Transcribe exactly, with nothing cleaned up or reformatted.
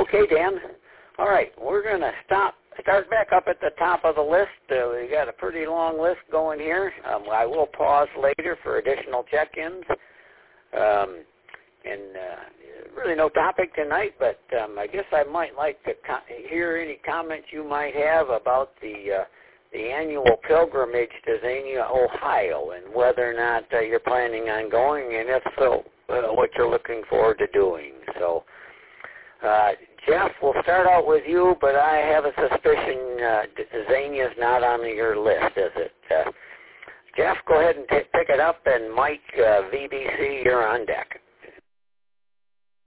Okay, Dan. All right, we're going to stop. Start back up at the top of the list. Uh, we got a pretty long list going here. Um, I will pause later for additional check-ins. Um, and uh, really no topic tonight, but um, I guess I might like to co- hear any comments you might have about the uh, the annual pilgrimage to Xenia, Ohio, and whether or not uh, you're planning on going, and if so, uh, what you're looking forward to doing. So, uh, Jeff, we'll start out with you, but I have a suspicion uh, Xenia's not on your list, is it? Uh, Jeff, go ahead and t- pick it up, and Mike, uh, V B C, you're on deck.